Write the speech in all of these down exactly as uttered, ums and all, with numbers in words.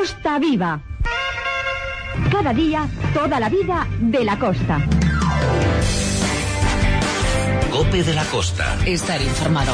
Costa Viva. Cada día, toda la vida de la costa. COPE de la Costa. Estar informado.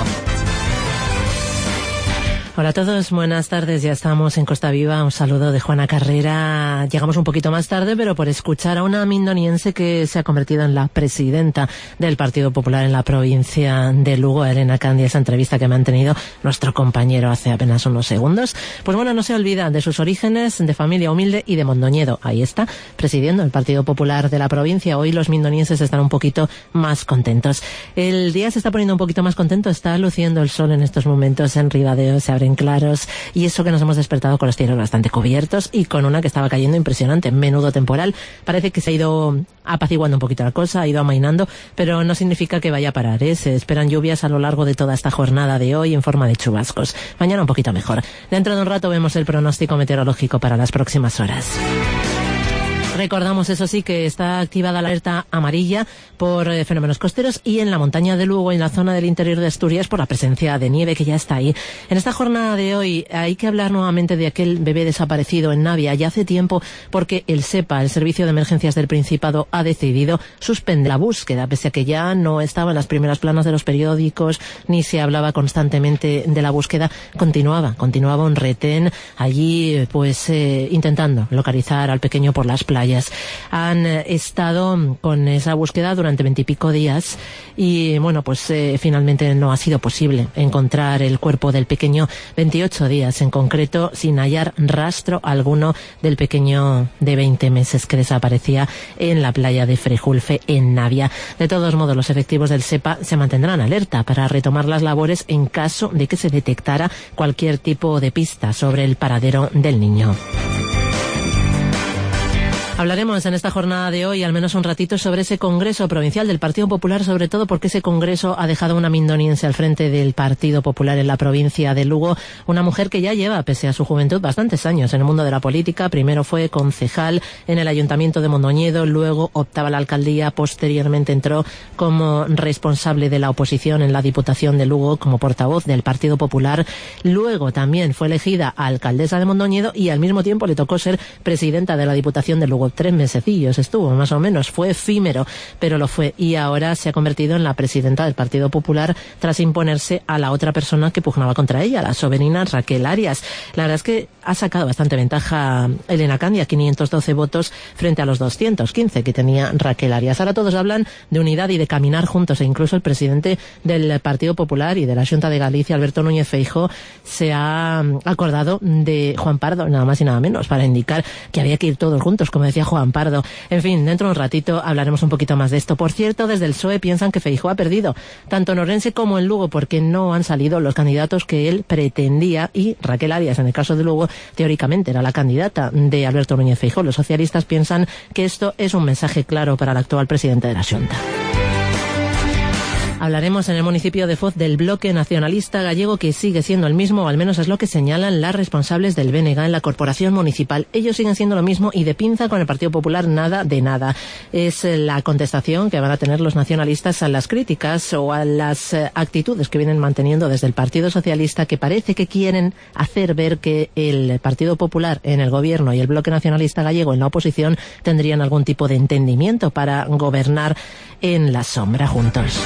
Hola a todos, buenas tardes, ya estamos en Costa Viva, un saludo de Juana Carrera. Llegamos un poquito más tarde, pero por escuchar a una mindoniense que se ha convertido en la presidenta del Partido Popular en la provincia de Lugo, Elena Candia, esa entrevista que me han tenido nuestro compañero hace apenas unos segundos. Pues bueno, no se olvida de sus orígenes, de familia humilde y de Mondoñedo. Ahí está, presidiendo el Partido Popular de la provincia. Hoy los mindonienses están un poquito más contentos. El día se está poniendo un poquito más contento, está luciendo el sol en estos momentos en Ribadeo, se abre claros, y eso que nos hemos despertado con los cielos bastante cubiertos y con una que estaba cayendo impresionante, menudo temporal. Parece que se ha ido apaciguando un poquito la cosa, ha ido amainando, pero no significa que vaya a parar, ¿eh? Se esperan lluvias a lo largo de toda esta jornada de hoy en forma de chubascos. Mañana un poquito mejor. Dentro de un rato vemos el pronóstico meteorológico para las próximas horas. Recordamos, eso sí, que está activada la alerta amarilla por eh, fenómenos costeros y en la montaña de Lugo, en la zona del interior de Asturias, por la presencia de nieve que ya está ahí. En esta jornada de hoy hay que hablar nuevamente de aquel bebé desaparecido en Navia ya hace tiempo, porque el SEPA, el Servicio de Emergencias del Principado, ha decidido suspender la búsqueda, pese a que ya no estaba en las primeras planas de los periódicos ni se hablaba constantemente de la búsqueda. Continuaba, continuaba un retén allí, pues eh, intentando localizar al pequeño por las playas. Han estado con esa búsqueda durante veintipico días y, bueno, pues eh, finalmente no ha sido posible encontrar el cuerpo del pequeño. veintiocho días en concreto sin hallar rastro alguno del pequeño de veinte meses que desaparecía en la playa de Frejulfe, en Navia. De todos modos, los efectivos del SEPA se mantendrán alerta para retomar las labores en caso de que se detectara cualquier tipo de pista sobre el paradero del niño. Hablaremos en esta jornada de hoy al menos un ratito sobre ese Congreso Provincial del Partido Popular, sobre todo porque ese Congreso ha dejado una mindoniense al frente del Partido Popular en la provincia de Lugo, una mujer que ya lleva, pese a su juventud, bastantes años en el mundo de la política. Primero fue concejal en el Ayuntamiento de Mondoñedo, luego optaba a la alcaldía, posteriormente entró como responsable de la oposición en la Diputación de Lugo, como portavoz del Partido Popular, luego también fue elegida alcaldesa de Mondoñedo y al mismo tiempo le tocó ser presidenta de la Diputación de Lugo. Tres mesecillos estuvo, más o menos. Fue efímero, pero lo fue. Y ahora se ha convertido en la presidenta del Partido Popular tras imponerse a la otra persona que pugnaba contra ella, la soberana Raquel Arias. La verdad es que ha sacado bastante ventaja Elena Candia, quinientos doce votos frente a los doscientos quince que tenía Raquel Arias. Ahora todos hablan de unidad y de caminar juntos, e incluso el presidente del Partido Popular y de la Xunta de Galicia, Alberto Núñez Feijóo, se ha acordado de Juan Pardo, nada más y nada menos, para indicar que había que ir todos juntos, como decía Juan Pardo. En fin, dentro de un ratito hablaremos un poquito más de esto. Por cierto, desde el P S O E piensan que Feijóo ha perdido, tanto en Ourense como en Lugo, porque no han salido los candidatos que él pretendía, y Raquel Arias, en el caso de Lugo, teóricamente era la candidata de Alberto Núñez Feijóo. Los socialistas piensan que esto es un mensaje claro para el actual presidente de la Xunta. Hablaremos en el municipio de Foz del bloque nacionalista gallego, que sigue siendo el mismo, o al menos es lo que señalan las responsables del B N G en la corporación municipal. Ellos siguen siendo lo mismo y de pinza con el Partido Popular nada de nada. Es la contestación que van a tener los nacionalistas a las críticas o a las eh, actitudes que vienen manteniendo desde el Partido Socialista, que parece que quieren hacer ver que el Partido Popular en el gobierno y el bloque nacionalista gallego en la oposición tendrían algún tipo de entendimiento para gobernar en la sombra juntos.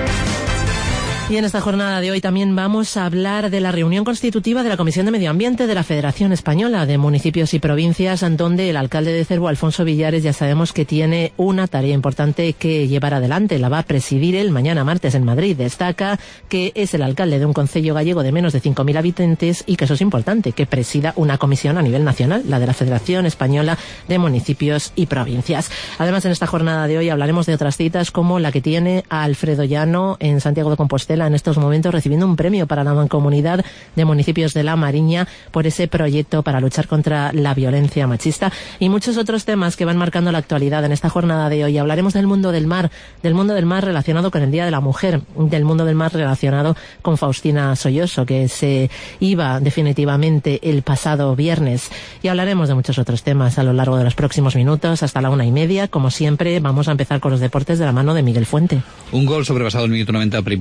Y en esta jornada de hoy también vamos a hablar de la reunión constitutiva de la Comisión de Medio Ambiente de la Federación Española de Municipios y Provincias, donde el alcalde de Cervo, Alfonso Villares, ya sabemos que tiene una tarea importante que llevar adelante. La va a presidir él mañana martes en Madrid. Destaca que es el alcalde de un concello gallego de menos de cinco mil habitantes y que eso es importante, que presida una comisión a nivel nacional, la de la Federación Española de Municipios y Provincias. Además, en esta jornada de hoy hablaremos de otras citas, como la que tiene a Alfredo Llano en Santiago de Compostela en estos momentos, recibiendo un premio para la Mancomunidad de Municipios de la Mariña por ese proyecto para luchar contra la violencia machista, y muchos otros temas que van marcando la actualidad en esta jornada de hoy. Hablaremos del mundo del mar, del mundo del mar relacionado con el Día de la Mujer, del mundo del mar relacionado con Faustina Solloso, que se iba definitivamente el pasado viernes, y hablaremos de muchos otros temas a lo largo de los próximos minutos hasta la una y media. Como siempre, vamos a empezar con los deportes de la mano de Miguel Fuente. Un gol sobrepasado el minuto noventa priva el Ribadeo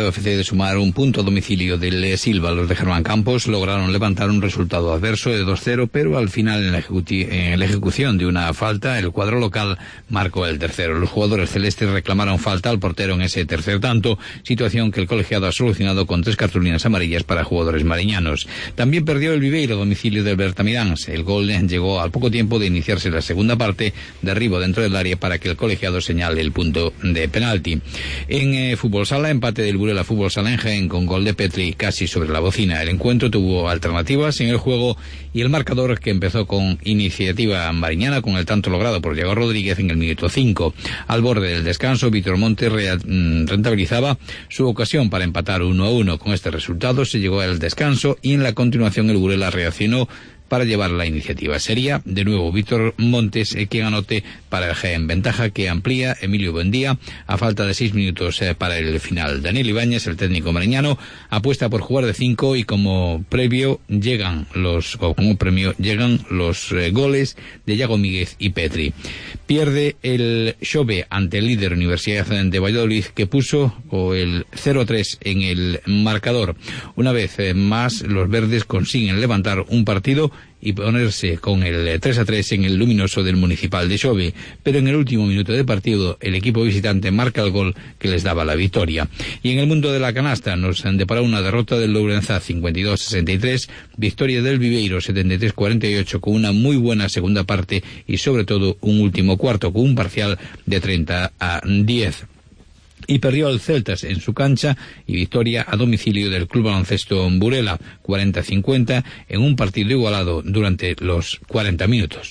Burela F C de sumar un punto a domicilio del Silva. Los de Germán Campos lograron levantar un resultado adverso de dos cero, pero al final en la, en la ejecución de una falta, el cuadro local marcó el tercero. Los jugadores celestes reclamaron falta al portero en ese tercer tanto, situación que el colegiado ha solucionado con tres cartulinas amarillas para jugadores mariñanos. También perdió el Viveiro a domicilio del Bertamiráns. El gol llegó al poco tiempo de iniciarse la segunda parte, derribo dentro del área para que el colegiado señale el punto de penalti. En eh, fútbol sala, empate del Burela Fútbol Sala en Jaén con gol de Petri casi sobre la bocina. El encuentro tuvo alternativas en el juego y el marcador, que empezó con iniciativa mariñana con el tanto logrado por Diego Rodríguez en el minuto cinco. Al borde del descanso, Víctor Montes rentabilizaba su ocasión para empatar uno a uno. Con este resultado se llegó al descanso y en la continuación el Burela reaccionó para llevar la iniciativa. Sería de nuevo Víctor Montes eh, quien anote para el Jaén, ventaja que amplía Emilio Buendía a falta de seis minutos eh, para el final. Daniel Ibáñez, el técnico mariñano, apuesta por jugar de cinco y como previo llegan los, o como premio llegan los eh, goles de Yago Míguez y Petri. Pierde el Xove ante el líder Universidad de Valladolid, que puso o el cero a tres en el marcador. Una vez eh, más los verdes consiguen levantar un partido y ponerse con el tres a tres en el luminoso del Municipal de Xove, pero en el último minuto de partido el equipo visitante marca el gol que les daba la victoria. Y en el mundo de la canasta nos han deparado una derrota del Lourenzá cincuenta y dos a sesenta y tres, victoria del Viveiro setenta y tres a cuarenta y ocho, con una muy buena segunda parte y sobre todo un último cuarto con un parcial de treinta a diez. Y perdió el Celtas en su cancha y victoria a domicilio del Club Baloncesto Burela cuarenta a cincuenta en un partido igualado durante los cuarenta minutos.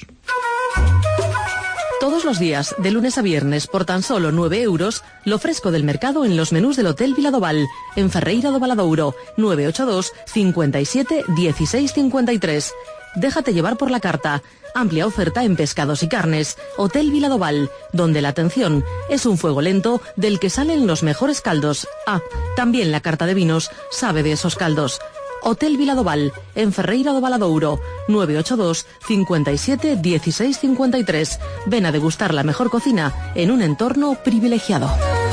Todos los días, de lunes a viernes, por tan solo nueve euros, lo fresco del mercado en los menús del Hotel Viladoval, en Ferreira do Valadouro, nueve ocho dos, cincuenta y siete, dieciséis cincuenta y tres. Déjate llevar por la carta. Amplia oferta en pescados y carnes. Hotel Viladoval, donde la atención es un fuego lento del que salen los mejores caldos. Ah, también la carta de vinos sabe de esos caldos. Hotel Viladoval, en Ferreira do Valadouro, nueve ocho dos, cincuenta y siete, dieciséis cincuenta y tres. Ven a degustar la mejor cocina en un entorno privilegiado.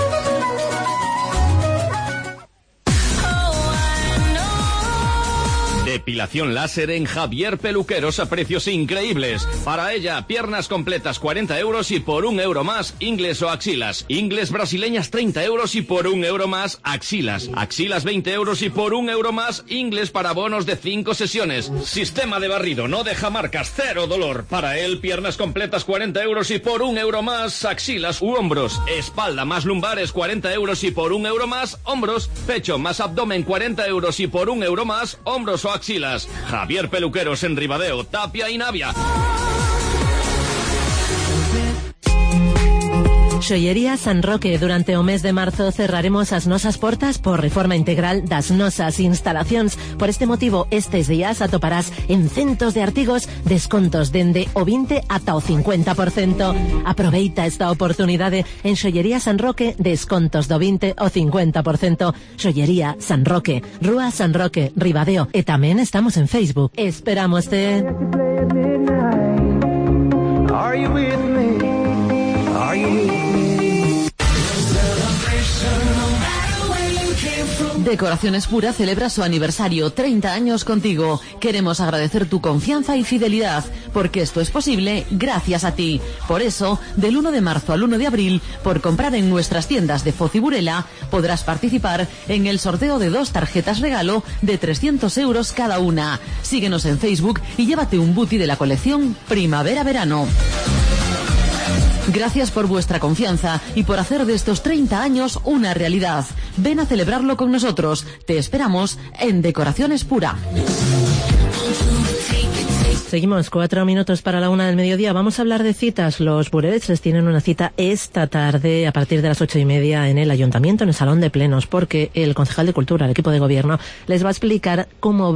Depilación láser en Javier Peluqueros a precios increíbles. Para ella, piernas completas cuarenta euros y por un euro más, ingles o axilas. Ingles brasileñas treinta euros y por un euro más, axilas. Axilas veinte euros y por un euro más, ingles para bonos de cinco sesiones. Sistema de barrido, no deja marcas, cero dolor. Para él, piernas completas cuarenta euros y por un euro más, axilas u hombros. Espalda más lumbares cuarenta euros y por un euro más, hombros. Pecho más abdomen cuarenta euros y por un euro más, hombros o axilas. Javier Peluqueros en Ribadeo, Tapia y Navia. Xollería San Roque. Durante o mes de marzo cerraremos as nosas portas por reforma integral das nosas instalacións. Por este motivo, estes días atoparás en centos de artigos descontos dende o vinte ata o cincuenta por cento. Aproveita esta oportunidade en Xollería San Roque, descontos do vinte ao cincuenta por cento. Xollería San Roque, Rúa San Roque, Ribadeo, e tamén estamos en Facebook. Esperámoste. Are you with me? Are you with me? Decoraciones Pura celebra su aniversario, treinta años contigo. Queremos agradecer tu confianza y fidelidad, porque esto es posible gracias a ti. Por eso, del uno de marzo al uno de abril, por comprar en nuestras tiendas de Foz y Burela, podrás participar en el sorteo de dos tarjetas regalo de trescientos euros cada una. Síguenos en Facebook y llévate un booty de la colección Primavera-Verano. Gracias por vuestra confianza y por hacer de estos treinta años una realidad. Ven a celebrarlo con nosotros. Te esperamos en Decoraciones Pura. Seguimos, cuatro minutos para la una del mediodía. Vamos a hablar de citas. Los bureleses tienen una cita esta tarde a partir de las ocho y media en el Ayuntamiento, en el Salón de Plenos, porque el concejal de Cultura, el equipo de gobierno, les va a explicar cómo va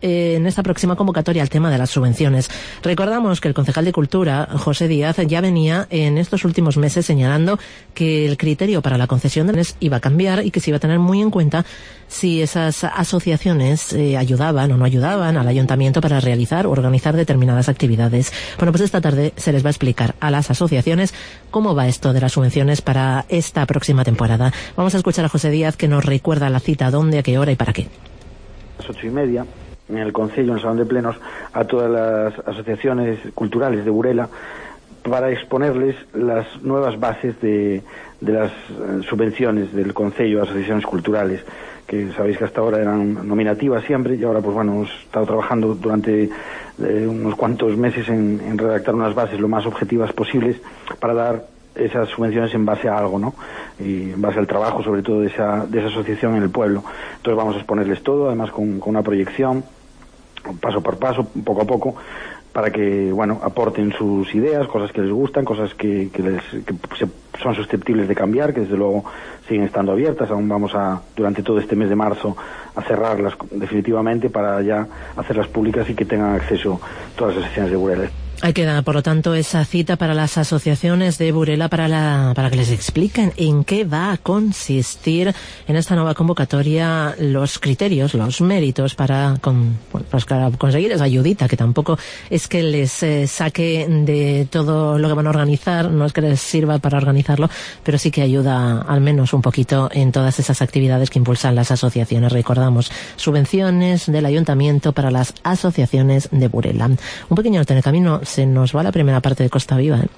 eh, en esta próxima convocatoria el tema de las subvenciones. Recordamos que el concejal de Cultura, José Díaz, ya venía en estos últimos meses señalando que el criterio para la concesión de bienes iba a cambiar y que se iba a tener muy en cuenta si esas asociaciones eh, ayudaban o no ayudaban al ayuntamiento para realizar o organizar determinadas actividades. Bueno, pues esta tarde se les va a explicar a las asociaciones cómo va esto de las subvenciones para esta próxima temporada. Vamos a escuchar a José Díaz, que nos recuerda la cita, dónde, a qué hora y para qué. A las ocho y media, en el Concello, en el Salón de Plenos, a todas las asociaciones culturales de Burela, para exponerles las nuevas bases de, de las subvenciones del Concello a asociaciones culturales, que sabéis que hasta ahora eran nominativas siempre, y ahora pues bueno, hemos estado trabajando durante eh, unos cuantos meses en, en redactar unas bases lo más objetivas posibles para dar esas subvenciones en base a algo, ¿no? Y en base al trabajo, sobre todo, de esa, de esa asociación en el pueblo. Entonces vamos a exponerles todo, además con, con una proyección, paso por paso, poco a poco, para que, bueno, aporten sus ideas, cosas que les gustan, cosas que, que, les, que se, son susceptibles de cambiar, que desde luego siguen estando abiertas. Aún vamos a, durante todo este mes de marzo, a cerrarlas definitivamente para ya hacerlas públicas y que tengan acceso todas las asociaciones de Burela. Ahí queda, por lo tanto, esa cita para las asociaciones de Burela para la para que les expliquen en qué va a consistir en esta nueva convocatoria los criterios, los méritos para, con, pues para conseguir esa ayudita, que tampoco es que les eh, saque de todo lo que van a organizar, no es que les sirva para organizarlo, pero sí que ayuda al menos un poquito en todas esas actividades que impulsan las asociaciones. Recordamos, subvenciones del ayuntamiento para las asociaciones de Burela. Un pequeño alto en el camino. Se nos va la primera parte de Costa Viva, ¿eh?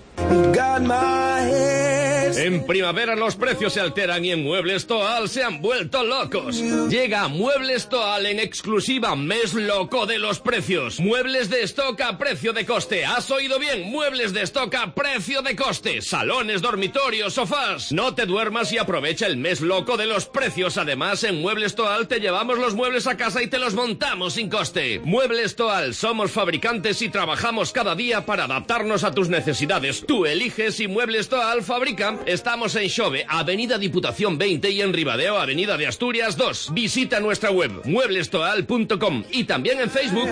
En primavera los precios se alteran y en Muebles Toal se han vuelto locos. Llega Muebles Toal en exclusiva mes loco de los precios. Muebles de stock a precio de coste. ¿Has oído bien? Muebles de stock a precio de coste. Salones, dormitorios, sofás. No te duermas y aprovecha el mes loco de los precios. Además, en Muebles Toal te llevamos los muebles a casa y te los montamos sin coste. Muebles Toal, somos fabricantes y trabajamos cada día para adaptarnos a tus necesidades. Tú eliges y Muebles Toal fabrica. Estamos en Xove, Avenida Diputación veinte, y en Ribadeo, Avenida de Asturias dos. Visita nuestra web, muebles toal punto com, y también en Facebook.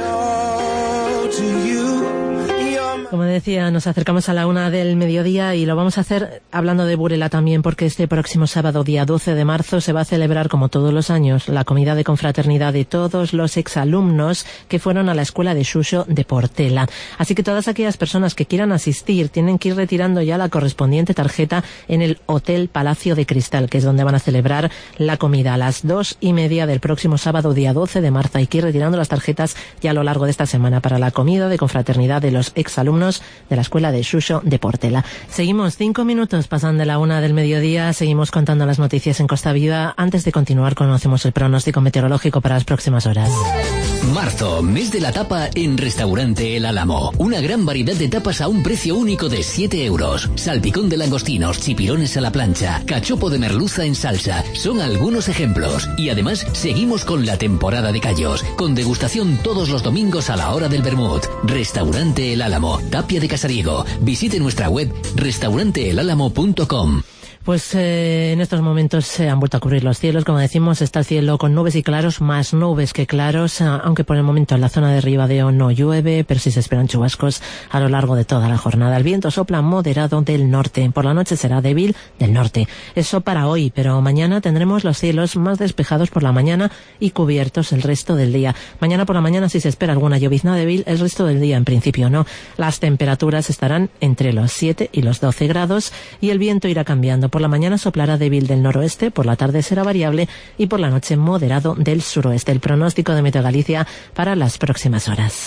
Como decía, nos acercamos a la una del mediodía y lo vamos a hacer hablando de Burela también, porque este próximo sábado, día doce de marzo, se va a celebrar, como todos los años, la comida de confraternidad de todos los exalumnos que fueron a la escuela de Xuxo de Portela. Así que todas aquellas personas que quieran asistir tienen que ir retirando ya la correspondiente tarjeta en el Hotel Palacio de Cristal, que es donde van a celebrar la comida a las dos y media del próximo sábado, día doce de marzo. Hay que ir retirando las tarjetas ya a lo largo de esta semana para la comida de confraternidad de los exalumnos de la escuela de Xuxo de Portela. Seguimos cinco minutos, pasan de la una del mediodía, seguimos contando las noticias en Costa Viva. Antes de continuar, conocemos el pronóstico meteorológico para las próximas horas. Marzo, mes de la tapa en Restaurante El Álamo. Una gran variedad de tapas a un precio único de siete euros. Salpicón de langostinos, chipirones a la plancha, cachopo de merluza en salsa, son algunos ejemplos. Y además, seguimos con la temporada de callos, con degustación todos los domingos a la hora del vermut. Restaurante El Álamo, Tapia de Casariego. Visite nuestra web restaurante el álamo punto com. Pues eh, en estos momentos se han vuelto a cubrir los cielos, como decimos, está el cielo con nubes y claros, más nubes que claros, aunque por el momento en la zona de Ribadeo no llueve, pero sí se esperan chubascos a lo largo de toda la jornada. El viento sopla moderado del norte, por la noche será débil del norte. Eso para hoy, pero mañana tendremos los cielos más despejados por la mañana y cubiertos el resto del día. Mañana por la mañana sí se espera alguna llovizna débil, el resto del día en principio no. Las temperaturas estarán entre los siete y los doce grados y el viento irá cambiando. Por la mañana soplará débil del noroeste, por la tarde será variable y por la noche moderado del suroeste. El pronóstico de Meteo Galicia para las próximas horas.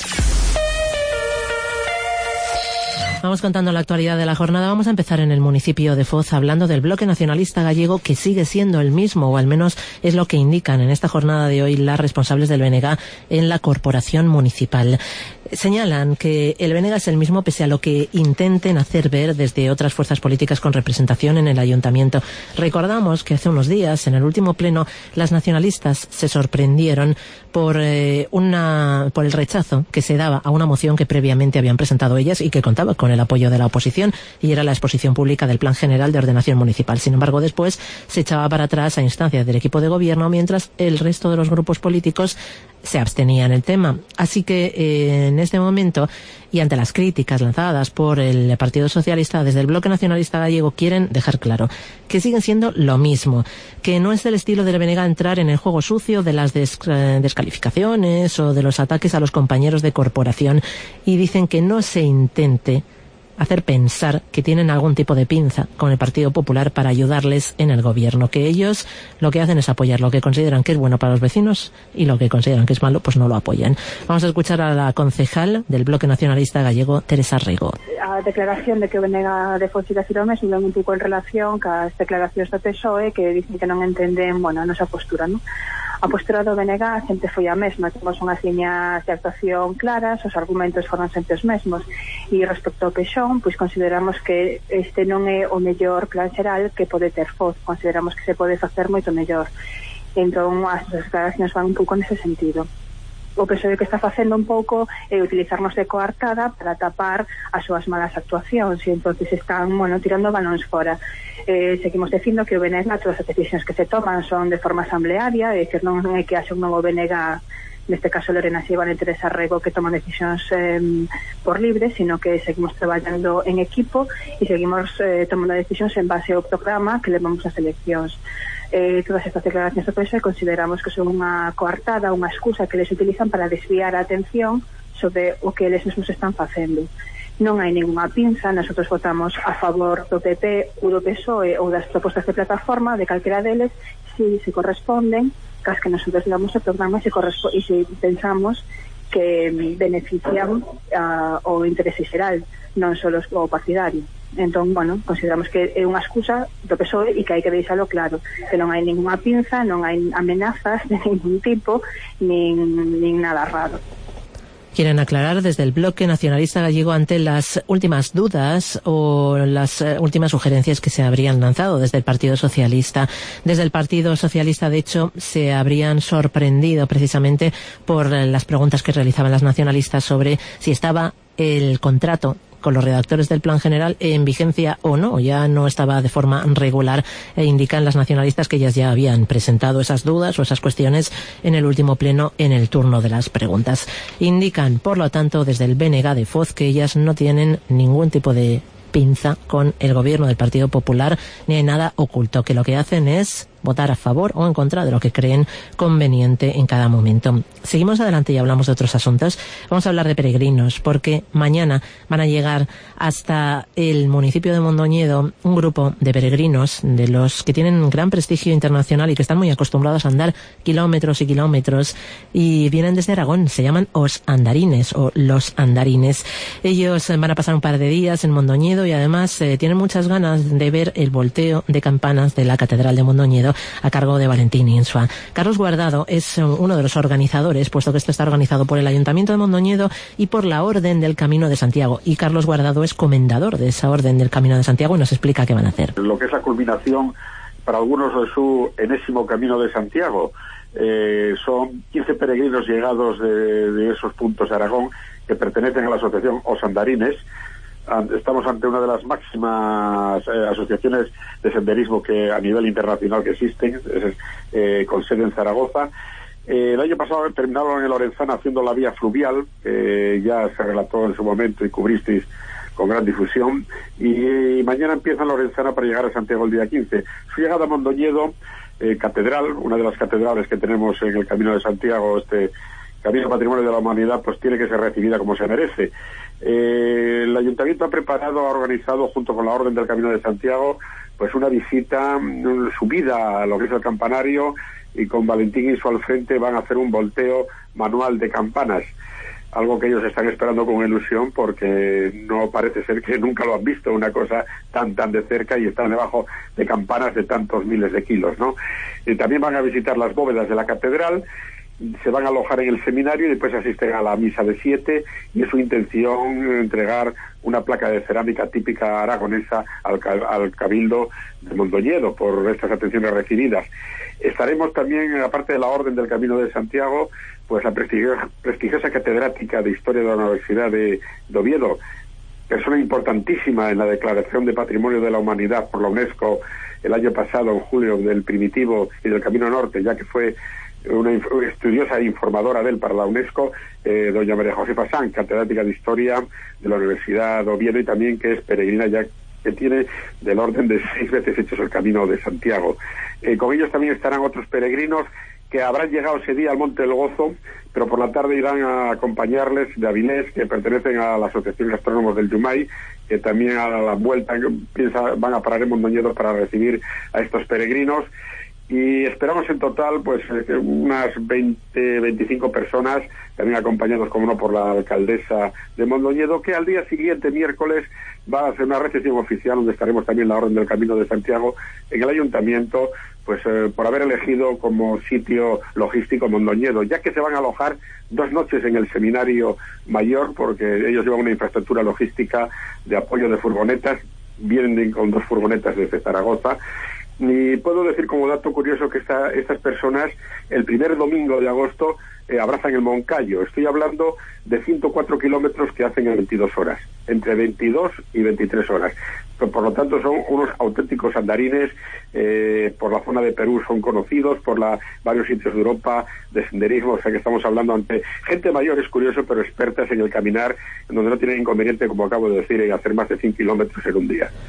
Vamos contando la actualidad de la jornada. Vamos a empezar en el municipio de Foz hablando del bloque nacionalista gallego, que sigue siendo el mismo, o al menos es lo que indican en esta jornada de hoy las responsables del B N G en la corporación municipal. Señalan que el B N G es el mismo pese a lo que intenten hacer ver desde otras fuerzas políticas con representación en el ayuntamiento. Recordamos que hace unos días, en el último pleno, las nacionalistas se sorprendieron por eh, una por el rechazo que se daba a una moción que previamente habían presentado ellas y que contaba con el apoyo de la oposición, y era la exposición pública del Plan General de Ordenación Municipal. Sin embargo, después se echaba para atrás a instancias del equipo de gobierno, mientras el resto de los grupos políticos se abstenía en el tema. Así que eh, en este momento, y ante las críticas lanzadas por el Partido Socialista, desde el Bloque Nacionalista Gallego quieren dejar claro que siguen siendo lo mismo, que no es el estilo del B N G entrar en el juego sucio de las des descalificaciones o de los ataques a los compañeros de corporación, y dicen que no se intente hacer pensar que tienen algún tipo de pinza con el Partido Popular para ayudarles en el gobierno, que ellos lo que hacen es apoyar lo que consideran que es bueno para los vecinos y lo que consideran que es malo, pues no lo apoyan. Vamos a escuchar a la concejal del Bloque Nacionalista Gallego, Teresa Rego. A declaración de que o B N G de Foz e da Ciromes ven un pouco en relación cas declaracións do P S O E que dicen que non entenden, bueno, a nosa postura, non? A postura do B N G sempre foi a mesma, temos unhas liñas de actuación claras, os argumentos foron sempre os mesmos, e respecto ao Pexón, pois consideramos que este non é o mellor plan xeral que pode ter Foz, consideramos que se pode facer moito mellor. Entón, as declaracións van un pouco nese sentido. O P S O E que está facendo un pouco é utilizarnos de coartada para tapar as súas malas actuacións, e entonces están, bueno, tirando balóns fora. Eh, seguimos dicindo que o B N G, todas as decisións que se toman son de forma asamblearia, é dicir, non é que haxa un novo B N G, neste caso Lorena Seiban e Teresa Rego, que toman decisións eh, por libre, sino que seguimos traballando en equipo e seguimos eh, tomando decisións en base ao programa que levamos ás eleccións. Eh, todas estas declaracións do P S O E consideramos que son unha coartada, unha excusa que eles utilizan para desviar a atención sobre o que eles mesmos están facendo. Non hai ninguna pinza, nosotros votamos a favor do P P ou do P S O E ou das propostas de plataforma, de calquera deles, si se corresponden, cas que nosotros damos o programa se e se pensamos que benefician uh, o interese xeral, non só o partidario. Entón, bueno, consideramos que é unha excusa do P S O E e que hai que deixalo claro, que non hai ninguna pinza, non hai amenazas de ningún tipo, nin, nin nada raro. Quieren aclarar desde el Bloque Nacionalista Gallego ante las últimas dudas o las uh, últimas sugerencias que se habrían lanzado desde el Partido Socialista. Desde el Partido Socialista, de hecho, se habrían sorprendido precisamente por uh, las preguntas que realizaban las nacionalistas sobre si estaba el contrato con los redactores del Plan General en vigencia o no, ya no estaba de forma regular, e indican las nacionalistas que ellas ya habían presentado esas dudas o esas cuestiones en el último pleno en el turno de las preguntas. Indican, por lo tanto, desde el B N G de Foz que ellas no tienen ningún tipo de pinza con el gobierno del Partido Popular, ni hay nada oculto, que lo que hacen es votar a favor o en contra de lo que creen conveniente en cada momento. Seguimos adelante y hablamos de otros asuntos. Vamos a hablar de peregrinos, porque mañana van a llegar hasta el municipio de Mondoñedo un grupo de peregrinos de los que tienen gran prestigio internacional y que están muy acostumbrados a andar kilómetros y kilómetros, y vienen desde Aragón. Se llaman Os Andarines o Los Andarines. Ellos van a pasar un par de días en Mondoñedo y además eh, tienen muchas ganas de ver el volteo de campanas de la Catedral de Mondoñedo a cargo de Valentín Insua. Carlos Guardado es uno de los organizadores, puesto que esto está organizado por el Ayuntamiento de Mondoñedo y por la Orden del Camino de Santiago. Y Carlos Guardado es comendador de esa Orden del Camino de Santiago y nos explica qué van a hacer. Lo que es la culminación para algunos de su enésimo Camino de Santiago. Eh, son quince peregrinos llegados de, de esos puntos de Aragón que pertenecen a la asociación Os Andarines. Estamos ante una de las máximas eh, asociaciones de senderismo que a nivel internacional que existen, eh, con sede en Zaragoza. Eh, el año pasado terminaron en Lorenzana haciendo la vía fluvial, que eh, ya se relató en su momento y cubristeis con gran difusión, y, y mañana empiezan Lorenzana para llegar a Santiago el día quince. Su llegada a Mondoñedo, eh, catedral, una de las catedrales que tenemos en el Camino de Santiago, este Camino Patrimonio de la Humanidad, pues tiene que ser recibida como se merece. Eh, el Ayuntamiento ha preparado, ha organizado junto con la Orden del Camino de Santiago pues una visita, una subida a lo que es el campanario, y con Valentín Insua al frente van a hacer un volteo manual de campanas, algo que ellos están esperando con ilusión porque no parece ser que nunca lo han visto, una cosa tan tan de cerca, y están debajo de campanas de tantos miles de kilos, ¿no? Y también van a visitar las bóvedas de la catedral, se van a alojar en el seminario y después asisten a la misa de siete, y es su intención entregar una placa de cerámica típica aragonesa al, al Cabildo de Mondoñedo por estas atenciones recibidas. Estaremos también, aparte de la Orden del Camino de Santiago, pues la prestigiosa, prestigiosa catedrática de Historia de la Universidad de, de Oviedo, persona importantísima en la Declaración de Patrimonio de la Humanidad por la UNESCO el año pasado, en julio, del Primitivo y del Camino Norte, ya que fue una estudiosa e informadora de él para la UNESCO, eh, doña María Josefa Sanz, catedrática de Historia de la Universidad de Oviedo y también que es peregrina ya que tiene del orden de seis veces hechos el Camino de Santiago. Eh, con ellos también estarán otros peregrinos que habrán llegado ese día al Monte del Gozo, pero por la tarde irán a acompañarles de Avilés, que pertenecen a la Asociación de Astrónomos del Yumay, que también a la vuelta piensa, van a parar en Mondoñedo para recibir a estos peregrinos. Y esperamos en total pues unas veinte, veinticinco personas, también acompañados como no por la alcaldesa de Mondoñedo, que al día siguiente, miércoles, va a hacer una recepción oficial donde estaremos también la Orden del Camino de Santiago en el ayuntamiento, pues eh, por haber elegido como sitio logístico Mondoñedo, ya que se van a alojar dos noches en el seminario mayor, porque ellos llevan una infraestructura logística de apoyo de furgonetas, vienen con dos furgonetas desde Zaragoza. Y puedo decir como dato curioso que esta, estas personas el primer domingo de agosto eh, abrazan el Moncayo. Estoy hablando de ciento cuatro kilómetros que hacen en veintidós horas, entre veintidós y veintitrés horas. Por, por lo tanto son unos auténticos andarines, eh, por la zona de Perú son conocidos, por la, varios sitios de Europa de senderismo, o sea que estamos hablando ante gente mayor, es curioso, pero expertas en el caminar, en donde no tienen inconveniente, como acabo de decir, en hacer más de cien kilómetros en un día.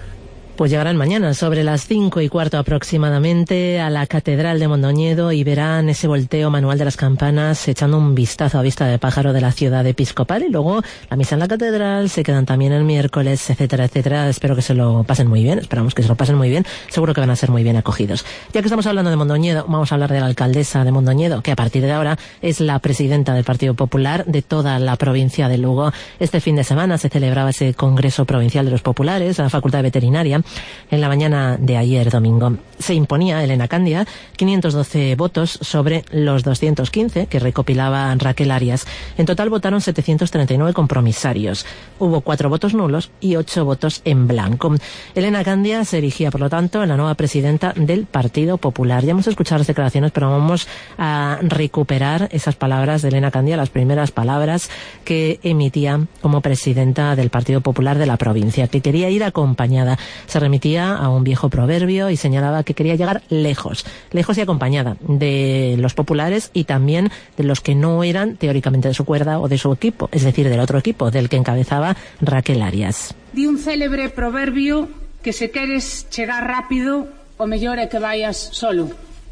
Pues llegarán mañana sobre las cinco y cuarto aproximadamente a la Catedral de Mondoñedo y verán ese volteo manual de las campanas echando un vistazo a vista de pájaro de la ciudad episcopal y luego la misa en la catedral, se quedan también el miércoles, etcétera, etcétera. Espero que se lo pasen muy bien, esperamos que se lo pasen muy bien, seguro que van a ser muy bien acogidos. Ya que estamos hablando de Mondoñedo, vamos a hablar de la alcaldesa de Mondoñedo, que a partir de ahora es la presidenta del Partido Popular de toda la provincia de Lugo. Este fin de semana se celebraba ese Congreso Provincial de los Populares a la Facultad de Veterinaria. En la mañana de ayer domingo se imponía Elena Candia quinientos doce votos sobre los doscientos quince que recopilaba Raquel Arias. En total votaron setecientos treinta y nueve compromisarios. Hubo cuatro votos nulos y ocho votos en blanco. Elena Candia se erigía, por lo tanto, en la nueva presidenta del Partido Popular. Ya hemos escuchado las declaraciones, pero vamos a recuperar esas palabras de Elena Candia, las primeras palabras que emitía como presidenta del Partido Popular de la provincia, que quería ir acompañada. Se remitía a un viejo proverbio y señalaba que quería llegar lejos, lejos y acompañada de los populares y también de los que no eran teóricamente de su cuerda o de su equipo, es decir, del otro equipo, del que encabezaba Raquel Arias. Di un célebre proverbio que se queres chegar rápido, o mellor é que vayas solo.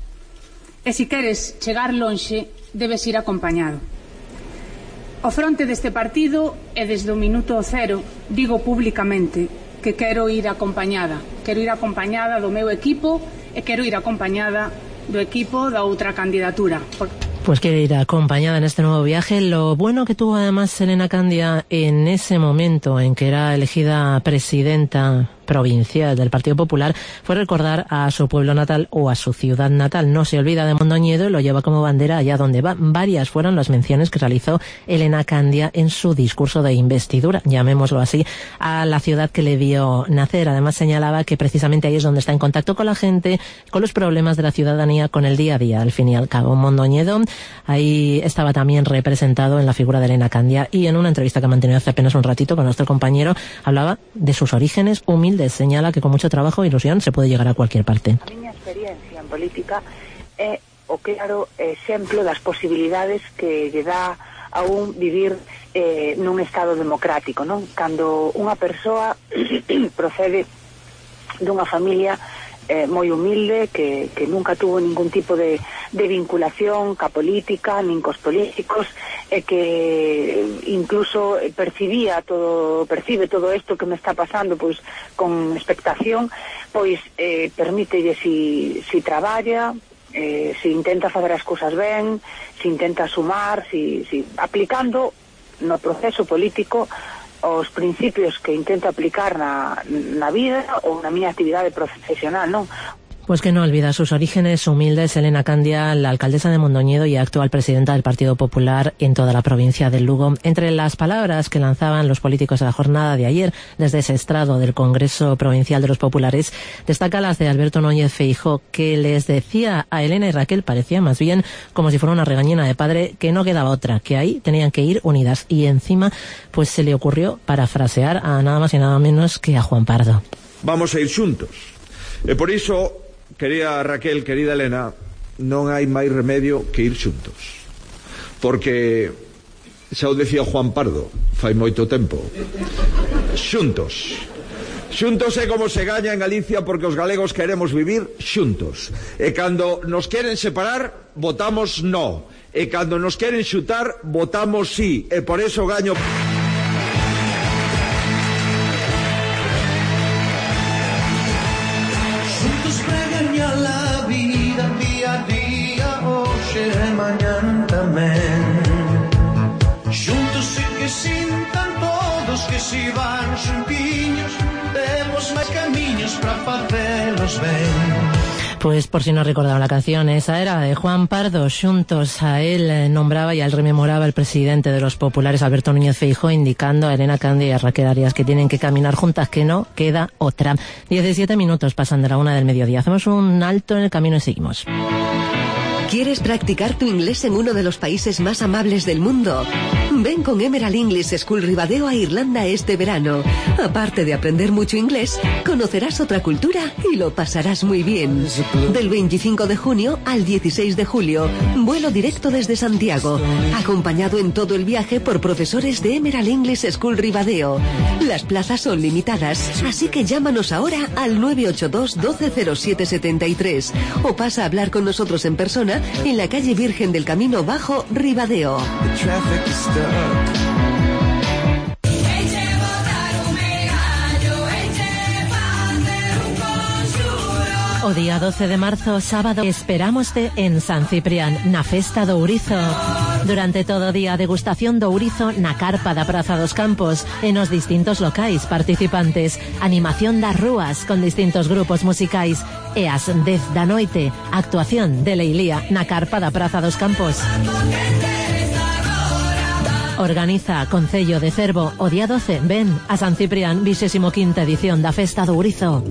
E se queres chegar lonxe, debes ir acompañado. O fronte deste partido e desde o minuto cero digo públicamente que quero ir acompañada. Quero ir acompañada do meu equipo e quero ir acompañada do equipo da outra candidatura. Pues quiere ir acompañada en este nuevo viaje. Lo bueno que tuvo además Elena Candia en ese momento en que era elegida presidenta provincial del Partido Popular fue recordar a su pueblo natal o a su ciudad natal. No se olvida de Mondoñedo y lo lleva como bandera allá donde va. Varias fueron las menciones que realizó Elena Candia en su discurso de investidura, llamémoslo así, a la ciudad que le vio nacer. Además señalaba que precisamente ahí es donde está en contacto con la gente, con los problemas de la ciudadanía, con el día a día. Al fin y al cabo, Mondoñedo ahí estaba también representado en la figura de Elena Candia y en una entrevista que ha mantenido hace apenas un ratito con nuestro compañero hablaba de sus orígenes humildes. Señala que con mucho trabajo e ilusión se puede llegar a cualquier parte. A miña experiencia en política é o claro exemplo das posibilidades que lle dá a un vivir eh, nun estado democrático, non? Cando unha persoa procede dunha familia Eh, moi humilde, que, que nunca tuvo ningún tipo de, de vinculación ca política, nin cos políticos, e que incluso percibía todo, percibe todo isto que me está pasando pois con expectación, pois eh, permítelle si, si traballa, eh, si intenta facer as cousas ben, si intenta sumar, si, si aplicando no proceso político os principios que intento aplicar na, na vida ou na miña actividade profesional, non? Pues que no olvida sus orígenes humildes. Elena Candia, la alcaldesa de Mondoñedo y actual presidenta del Partido Popular en toda la provincia de Lugo. Entre las palabras que lanzaban los políticos a la jornada de ayer, desde ese estrado del Congreso Provincial de los Populares, destaca las de Alberto Núñez Feijóo, que les decía a Elena y Raquel, parecía más bien como si fuera una regañina de padre, que no quedaba otra, que ahí tenían que ir unidas. Y encima, pues se le ocurrió parafrasear a nada más y nada menos que a Juan Pardo. Vamos a ir xuntos. E por iso, querida Raquel, querida Elena, non hai máis remedio que ir xuntos, porque xa o decía Juan Pardo fai moito tempo, xuntos xuntos é como se gaña en Galicia, porque os galegos queremos vivir xuntos, e cando nos queren separar votamos no, e cando nos queren xutar votamos sí, e por eso gaño. Xuntos para gañar la vida, día a día, hoxe e mañán tamén. Xuntos e que sintan todos que si van xuntiños, temos máis camiños para facelos ben. Pues por si no recordaban la canción, esa era de Juan Pardo, Xuntos. A él eh, nombraba y a él rememoraba el presidente de los populares, Alberto Núñez Feijóo, indicando a Elena Cande y a Raquel Arias que tienen que caminar juntas, que no queda otra. diecisiete minutos pasan de la una del mediodía. Hacemos un alto en el camino y seguimos. ¿Quieres practicar tu inglés en uno de los países más amables del mundo? Ven con Emerald English School Ribadeo a Irlanda este verano. Aparte de aprender mucho inglés, conocerás otra cultura y lo pasarás muy bien. Del veinticinco de junio al dieciséis de julio, vuelo directo desde Santiago, acompañado en todo el viaje por profesores de Emerald English School Ribadeo. Las plazas son limitadas, así que llámanos ahora al nueve ocho dos, doce cero siete setenta y tres o pasa a hablar con nosotros en persona en la calle Virgen del Camino Bajo, Ribadeo. O día doce de marzo, sábado, esperámoste en San Ciprián, na Festa do Ourizo. Durante todo o día, degustación do ourizo na carpa da Praza dos Campos, e nos distintos locais participantes, animación das rúas con distintos grupos musicais, e ás dez da noite, actuación de Leilía na carpa da Praza dos Campos. Organiza Concello de Cervo. O día doce, ven a San Ciprián, vigésimo quinta edición da Festa do Ourizo.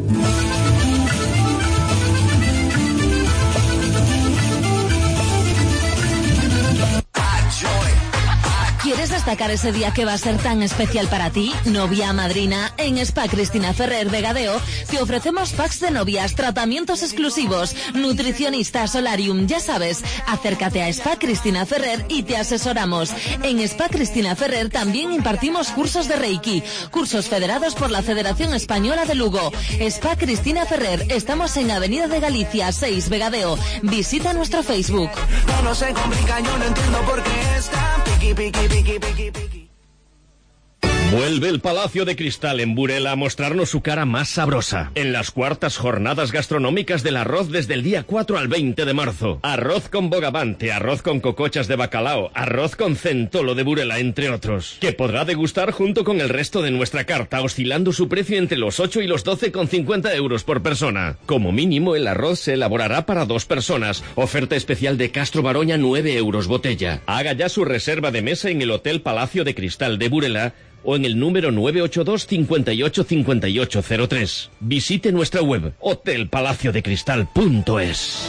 ¿Quieres destacar ese día que va a ser tan especial para ti? Novia madrina. En Spa Cristina Ferrer de Gadeo te ofrecemos packs de novias, tratamientos exclusivos, nutricionista, solarium. Ya sabes, acércate a Spa Cristina Ferrer y te asesoramos. En Spa Cristina Ferrer también impartimos cursos de Reiki, cursos federados por la Federación Española de Lugo. Spa Cristina Ferrer, estamos en Avenida de Galicia seis, Vegadeo. Visita nuestro Facebook. No se complica, yo no entiendo por qué está piqui, piqui, piqui, piqui, piqui. Vuelve el Palacio de Cristal en Burela a mostrarnos su cara más sabrosa. En las cuartas jornadas gastronómicas del arroz desde el día cuatro al veinte de marzo. Arroz con bogavante, arroz con cocochas de bacalao, arroz con centolo de Burela, entre otros. Que podrá degustar junto con el resto de nuestra carta, oscilando su precio entre los ocho y los doce con cincuenta euros por persona. Como mínimo, el arroz se elaborará para dos personas. Oferta especial de Castro Baroña, nueve euros botella. Haga ya su reserva de mesa en el Hotel Palacio de Cristal de Burela o en el número nueve ocho dos, cincuenta y ocho, cincuenta y ocho cero tres. Visite nuestra web hotel palacio de cristal punto es.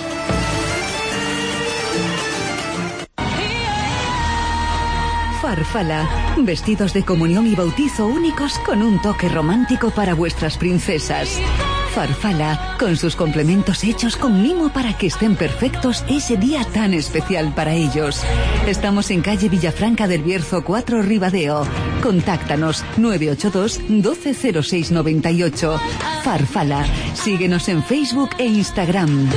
Farfala, vestidos de comunión y bautizo únicos con un toque romántico para vuestras princesas. Farfala, con sus complementos hechos con mimo para que estén perfectos ese día tan especial para ellos. Estamos en calle Villafranca del Bierzo cuatro, Ribadeo. Contáctanos nueve ocho dos, doce cero seis noventa y ocho. Farfala, síguenos en Facebook e Instagram.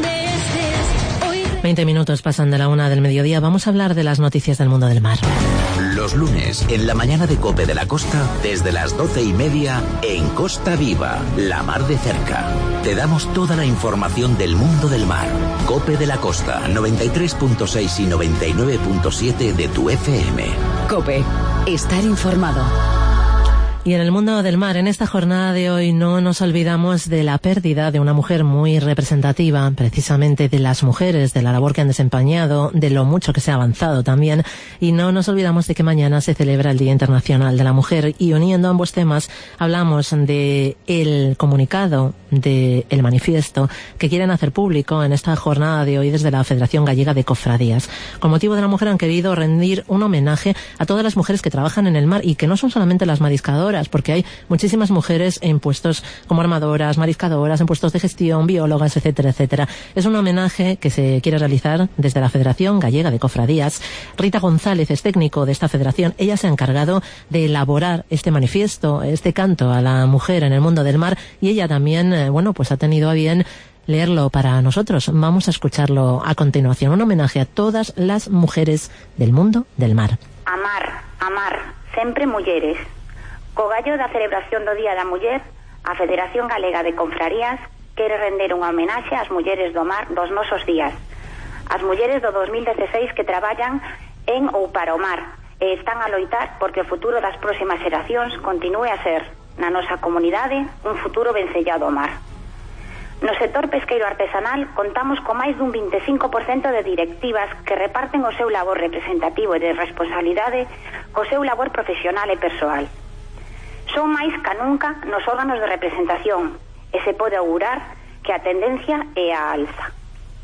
veinte minutos pasan de la una del mediodía. Vamos a hablar de las noticias del mundo del mar. Los lunes, en la mañana de COPE de la Costa, desde las doce y media, en Costa Viva, la mar de cerca. Te damos toda la información del mundo del mar. COPE de la Costa, noventa y tres punto seis y noventa y nueve punto siete de tu F M. COPE, estar informado. Y en el mundo del mar, en esta jornada de hoy, no nos olvidamos de la pérdida de una mujer muy representativa, precisamente de las mujeres, de la labor que han desempeñado, de lo mucho que se ha avanzado también, y no nos olvidamos de que mañana se celebra el Día Internacional de la Mujer, y uniendo ambos temas, hablamos de el comunicado, de el manifiesto que quieren hacer público en esta jornada de hoy desde la Federación Gallega de Cofradías. Con motivo de la mujer han querido rendir un homenaje a todas las mujeres que trabajan en el mar y que no son solamente las mariscadoras, mariscadoras, porque hay muchísimas mujeres en puestos como armadoras, mariscadoras, en puestos de gestión, biólogas, etcétera, etcétera. Es un homenaje que se quiere realizar desde la Federación Gallega de Cofradías. Rita González es técnico de esta federación. Ella se ha encargado de elaborar este manifiesto, este canto a la mujer en el mundo del mar, y ella también, eh, bueno, pues ha tenido a bien leerlo para nosotros. Vamos a escucharlo a continuación. Un homenaje a todas las mujeres del mundo del mar. Amar, amar, sempre mulleres. Co gallo da celebración do Día da Muller, a Federación Galega de Confrarías quere render unha homenaxe ás mulleres do mar dos nosos días. As mulleres do dos mil dieciséis que traballan en ou para o mar e están a loitar porque o futuro das próximas xeracións continúe a ser, na nosa comunidade, un futuro vencellado ao mar. No sector pesqueiro artesanal contamos con máis dun vinte e cinco por cento de directivas que reparten o seu labor representativo e de responsabilidade co seu labor profesional e persoal. Son máis ca nunca nos órganos de representación e se pode augurar que a tendencia é a alza.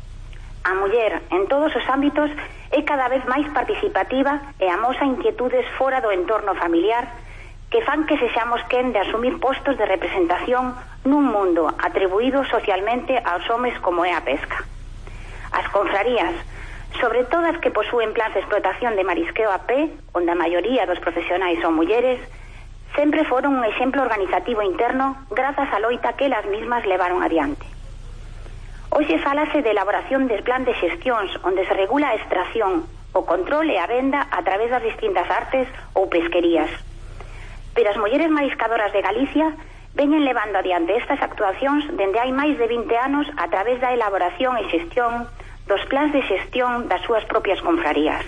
A muller, en todos os ámbitos, é cada vez máis participativa e amosa inquietudes fora do entorno familiar que fan que sexamos quen de asumir postos de representación nun mundo atribuído socialmente aos homes como é a pesca. As confrarías, sobre todo as que posúen plans de explotación de marisqueo a pé, onde a maioría dos profesionais son mulleres, sempre foron un exemplo organizativo interno grazas á loita que elas mismas levaron adiante. Hoxe falase de elaboración de plan de xestións onde se regula a extracción, o control e a venda a través das distintas artes ou pesquerías. Pero as mulleres mariscadoras de Galicia veñen levando adiante estas actuacións dende hai máis de vinte anos a través da elaboración e xestión dos plans de xestión das súas propias confrarías.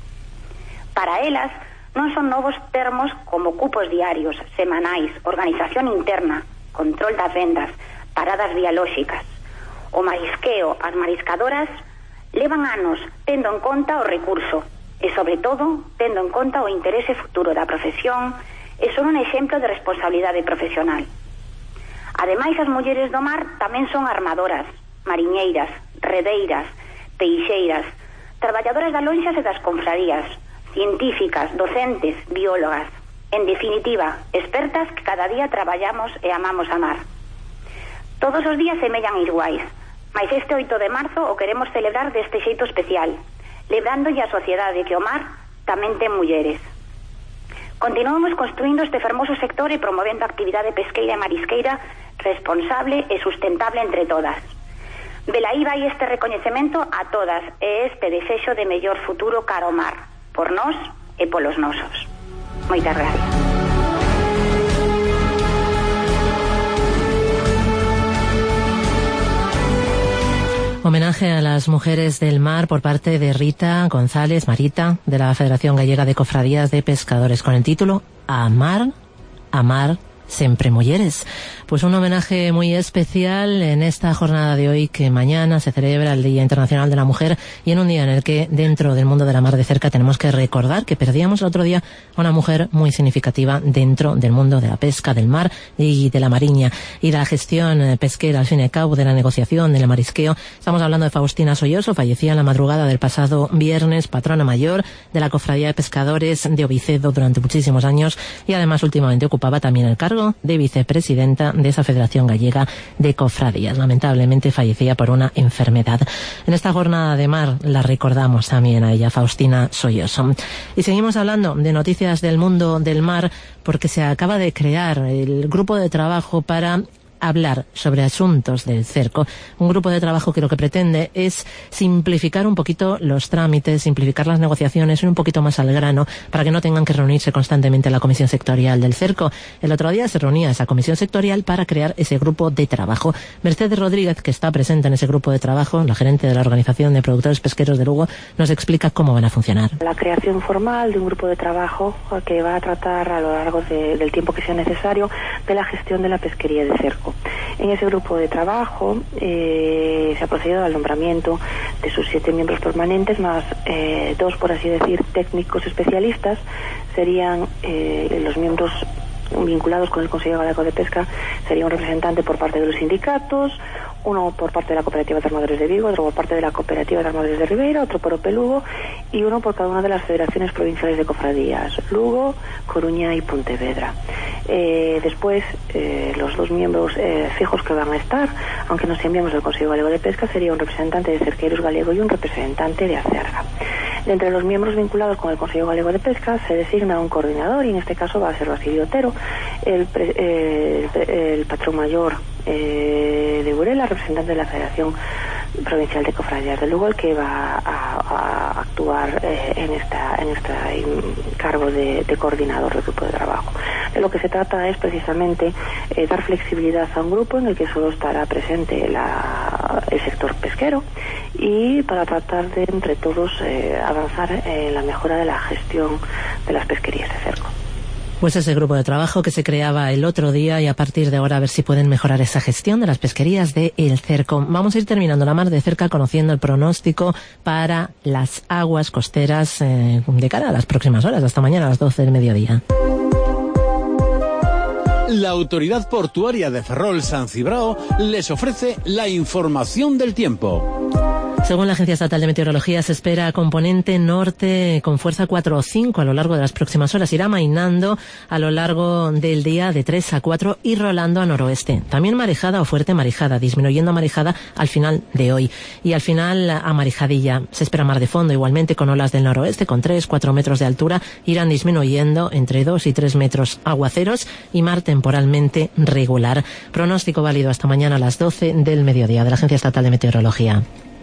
Para elas, non son novos termos como cupos diarios, semanais, organización interna, control das vendas, paradas biolóxicas. O marisqueo, as mariscadoras, levan anos tendo en conta o recurso e, sobre todo, tendo en conta o interese futuro da profesión e son un exemplo de responsabilidade profesional. Ademais, as mulleres do mar tamén son armadoras, mariñeiras, redeiras, peixeiras, traballadoras das lonxas e das confrarías, científicas, docentes, biólogas, en definitiva, expertas que cada día traballamos e amamos a mar. Todos os días semellan iguais, mas este oito de marzo o queremos celebrar deste xeito especial, lembrándolle á sociedade que o mar tamén ten mulleres. Continuamos construindo este fermoso sector e promovendo a actividade pesqueira e marisqueira responsable e sustentable entre todas. Velaí vai este recoñecemento a todas e este desexo de mellor futuro cara ao mar, por nós e polos nosos. Moitas gracias. Homenaje a las mujeres del mar por parte de Rita González, Marita, de la Federación Gallega de Cofradías de Pescadores, con el título Amar, Amar, Sempre Mulleres. Pues un homenaje muy especial en esta jornada de hoy, que mañana se celebra el Día Internacional de la Mujer, y en un día en el que dentro del mundo de la mar de cerca tenemos que recordar que perdíamos el otro día a una mujer muy significativa dentro del mundo de la pesca, del mar y de la mariña y de la gestión pesquera, al fin y al cabo, de la negociación, del marisqueo. Estamos hablando de Faustina Solloso, fallecía en la madrugada del pasado viernes, patrona mayor de la Cofradía de Pescadores de Ovicedo durante muchísimos años, y además últimamente ocupaba también el cargo de vicepresidenta de esa Federación Gallega de Cofradías. Lamentablemente fallecía por una enfermedad. En esta jornada de mar la recordamos también a ella, Faustina Solloso. Y seguimos hablando de noticias del mundo del mar, porque se acaba de crear el grupo de trabajo para hablar sobre asuntos del cerco. Un grupo de trabajo que lo que pretende es simplificar un poquito los trámites, simplificar las negociaciones, ir un poquito más al grano, para que no tengan que reunirse constantemente en la comisión sectorial del cerco. El otro día se reunía esa comisión sectorial para crear ese grupo de trabajo. Mercedes Rodríguez, que está presente en ese grupo de trabajo, la gerente de la Organización de Productores Pesqueros de Lugo, nos explica cómo van a funcionar. La creación formal de un grupo de trabajo que va a tratar a lo largo de, del tiempo que sea necesario de la gestión de la pesquería de cerco. En ese grupo de trabajo eh, se ha procedido al nombramiento de sus siete miembros permanentes, más eh, dos, por así decir, técnicos especialistas. Serían eh, los miembros vinculados con el Consejo Galego de Pesca, sería un representante por parte de los sindicatos, uno por parte de la Cooperativa de Armadores de Vigo, otro por parte de la Cooperativa de Armadores de Ribeira, otro por Ope Lugo y uno por cada una de las federaciones provinciales de cofradías, Lugo, Coruña y Pontevedra. Eh, después, eh, los dos miembros eh, fijos que van a estar, aunque no sean miembros del Consejo Galego de Pesca, sería un representante de Cerqueiros Galego y un representante de Acerga. De entre los miembros vinculados con el Consejo Galego de Pesca se designa un coordinador, y en este caso va a ser Basilio Otero, el, pre, eh, el, el patrón mayor eh, de Burela, representante de la Federación Provincial de Cofradías de Lugo, el que va a, a actuar eh, en esta en este cargo de, de coordinador del grupo de trabajo. De lo que se trata es precisamente eh, dar flexibilidad a un grupo en el que solo estará presente la, el sector pesquero, y para tratar de entre todos eh, avanzar en la mejora de la gestión de las pesquerías de cerco. Pues ese grupo de trabajo que se creaba el otro día, y a partir de ahora a ver si pueden mejorar esa gestión de las pesquerías de El Cerco. Vamos a ir terminando la mar de cerca conociendo el pronóstico para las aguas costeras eh, de cara a las próximas horas, hasta mañana a las doce del mediodía. La Autoridad Portuaria de Ferrol San Cibrao les ofrece la información del tiempo. Según la Agencia Estatal de Meteorología, se espera componente norte con fuerza cuatro o cinco a lo largo de las próximas horas. Irá amainando a lo largo del día de tres a cuatro y rolando a noroeste. También marejada o fuerte marejada, disminuyendo a marejada al final de hoy. Y al final a marejadilla. Se espera mar de fondo igualmente con olas del noroeste con tres a cuatro metros de altura. Irán disminuyendo entre dos y tres metros aguaceros y mar temporalmente regular. Pronóstico válido hasta mañana a las doce del mediodía de la Agencia Estatal de Meteorología.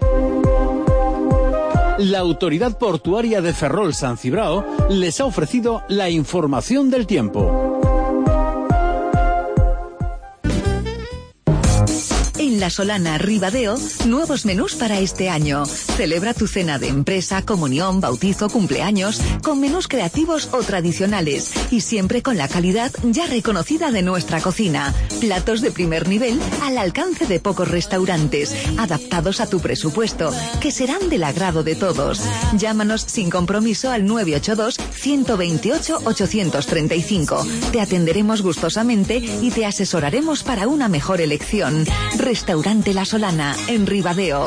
La Autoridad Portuaria de Ferrol San Cibrao les ha ofrecido la información del tiempo. En La Solana, Ribadeo, nuevos menús para este año. Celebra tu cena de empresa, comunión, bautizo, cumpleaños, con menús creativos o tradicionales, y siempre con la calidad ya reconocida de nuestra cocina. Platos de primer nivel al alcance de pocos restaurantes, adaptados a tu presupuesto, que serán del agrado de todos. Llámanos sin compromiso al nueve ocho dos, uno dos ocho, ocho tres cinco. Te atenderemos gustosamente y te asesoraremos para una mejor elección. Restaurante La Solana, en Ribadeo.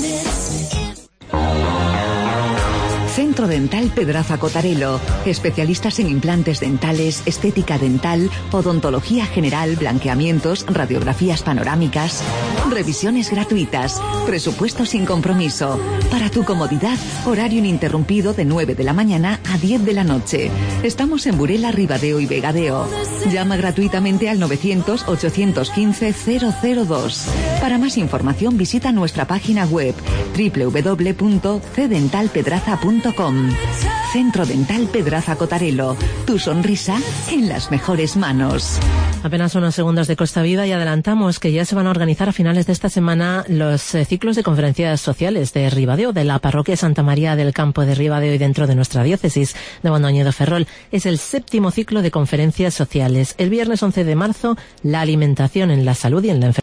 Centro Dental Pedraza Cotarelo. Especialistas en implantes dentales, estética dental, odontología general, blanqueamientos, radiografías panorámicas. Revisiones gratuitas. Presupuesto sin compromiso. Para tu comodidad, horario ininterrumpido de nueve de la mañana a diez de la noche. Estamos en Burela, Ribadeo y Vegadeo. Llama gratuitamente al novecientos, ochocientos quince, cero cero dos. Para más información visita nuestra página web doble u doble u doble u punto c dental pedraza punto com. Centro Dental Pedraza Cotarelo. Tu sonrisa en las mejores manos. Apenas unos segundos de Costa Viva y adelantamos que ya se van a organizar a finales de esta semana los eh, ciclos de conferencias sociales de Ribadeo, de la parroquia Santa María del Campo de Ribadeo y dentro de nuestra diócesis de Mondoñedo Ferrol. Es el séptimo ciclo de conferencias sociales. El viernes once de marzo, la alimentación en la salud y en la enfermedad.